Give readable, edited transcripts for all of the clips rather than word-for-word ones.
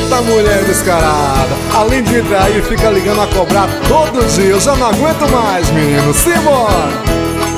Eita mulher descarada, além de trair, fica ligando a cobrar todo dia. Eu já não aguento mais, menino, simbora!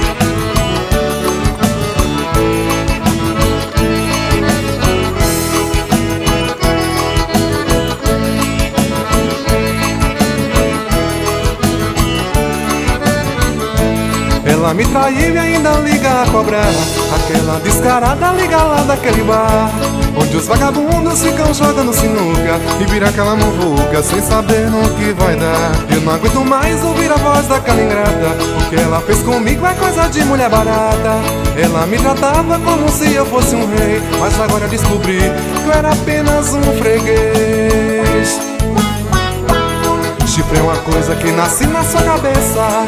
Ela me traiu e ainda liga a cobrar. Aquela descarada liga lá daquele bar onde os vagabundos ficam jogando sinuca e vira aquela muvuca sem saber no que vai dar. Eu não aguento mais ouvir a voz daquela ingrata. O que ela fez comigo é coisa de mulher barata. Ela me tratava como se eu fosse um rei, mas agora descobri que eu era apenas um freguês. Chifre é uma coisa que nasce na sua cabeça,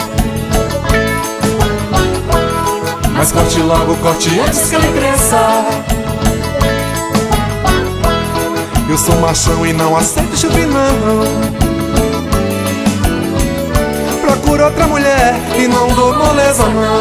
mas corte logo, corte antes que ele cresça. Eu sou machão e não aceito chifre não. Procuro outra mulher e não dou moleza não.